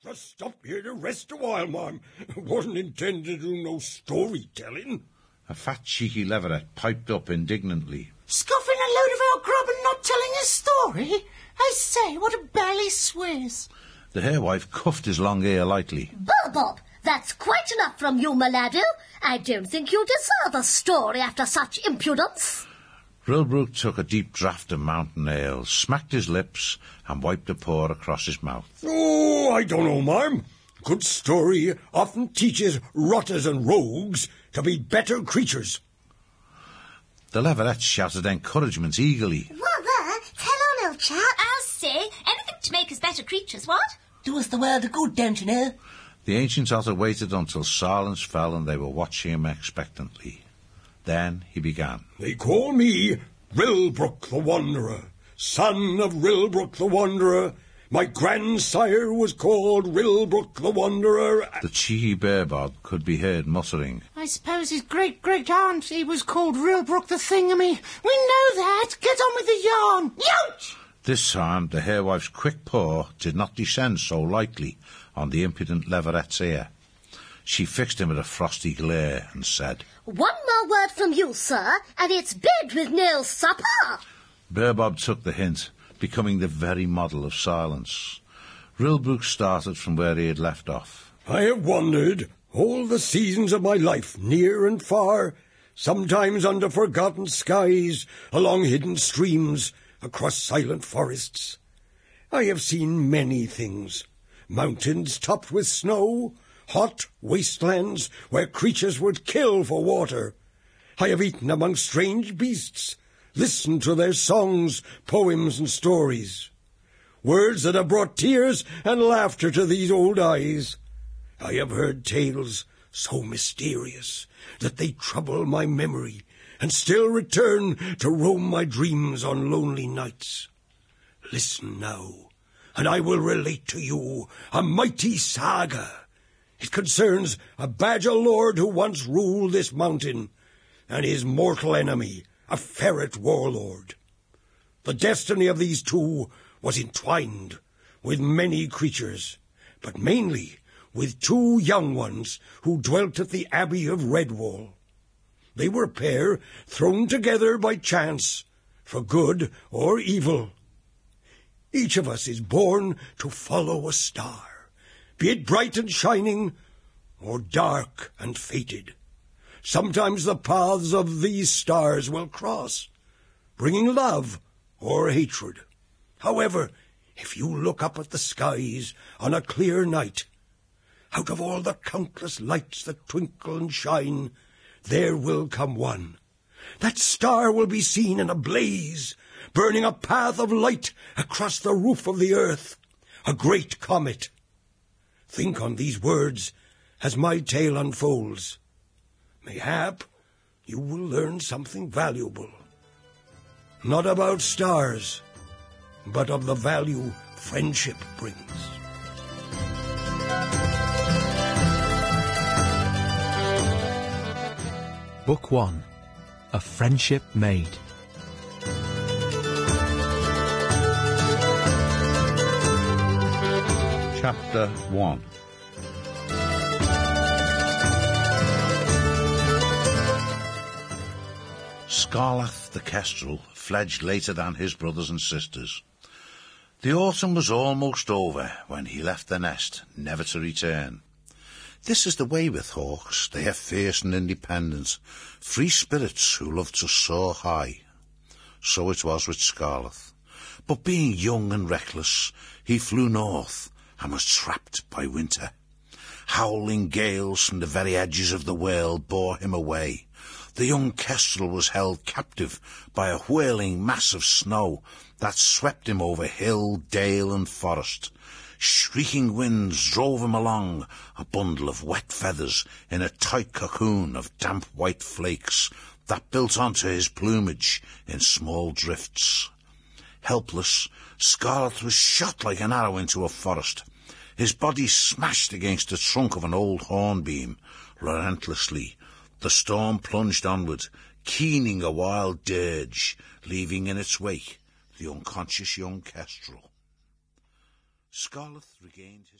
Just stop here to rest a while, ma'am. Wasn't intended to do no storytelling. A fat, cheeky leveret piped up indignantly. Scoffing a load of our grub and not telling a story? I say, what a belly swiss. The hairewife cuffed his long ear lightly. Bob, that's quite enough from you, my laddie. I don't think you deserve a story after such impudence. Rilbrook took a deep draught of mountain ale, smacked his lips, and wiped a paw across his mouth. Oh, I don't know, ma'am. Good story often teaches rotters and rogues to be better creatures. The leveret shouted encouragement eagerly. Well, there, hello, little chap. I'll say, anything to make us better creatures, what? Do us the world of good, don't you know? The ancient otter waited until silence fell and they were watching him expectantly. Then he began. They call me Rilbrook the Wanderer, son of Rilbrook the Wanderer. My grandsire was called Rilbrook the Wanderer. The cheeky bearbob could be heard muttering. I suppose his great-great-auntie was called Rilbrook the Thingamy. We know that. Get on with the yarn. Youch! This time the haiwife's quick paw did not descend so lightly on the impudent leveret's ear. She fixed him with a frosty glare and said, One more word from you, sir, and it's bed with no supper. Bearbob took the hint, becoming the very model of silence. Rilbrook started from where he had left off. I have wandered all the seasons of my life, near and far, sometimes under forgotten skies, along hidden streams, across silent forests. I have seen many things. Mountains topped with snow, hot wastelands where creatures would kill for water. I have eaten among strange beasts, listened to their songs, poems, and stories. Words that have brought tears and laughter to these old eyes. I have heard tales so mysterious that they trouble my memory and still return to roam my dreams on lonely nights. Listen now, and I will relate to you a mighty saga. It concerns a badger lord who once ruled this mountain, and his mortal enemy, a ferret warlord. The destiny of these two was entwined with many creatures, but mainly with two young ones who dwelt at the Abbey of Redwall. They were a pair thrown together by chance, for good or evil. Each of us is born to follow a star, be it bright and shining, or dark and fated. Sometimes the paths of these stars will cross, bringing love or hatred. However, if you look up at the skies on a clear night, out of all the countless lights that twinkle and shine, there will come one. That star will be seen in a blaze, burning a path of light across the roof of the earth, a great comet. Think on these words as my tale unfolds. Mayhap you will learn something valuable. Not about stars, but of the value friendship brings. Book 1. A Friendship Made. Chapter 1. Scarlath the Kestrel fledged later than his brothers and sisters. The autumn was almost over when he left the nest, never to return. This is the way with hawks. They are fierce and independent, free spirits who love to soar high. So it was with Scarlath. But being young and reckless, he flew north and was trapped by winter. Howling gales from the very edges of the world bore him away. The young kestrel was held captive by a whirling mass of snow that swept him over hill, dale, and forest. Shrieking winds drove him along, a bundle of wet feathers in a tight cocoon of damp white flakes that built onto his plumage in small drifts. Helpless, Scarlath was shot like an arrow into a forest. His body smashed against the trunk of an old hornbeam. Relentlessly, the storm plunged onward, keening a wild dirge, leaving in its wake the unconscious young kestrel. Scarlath regained his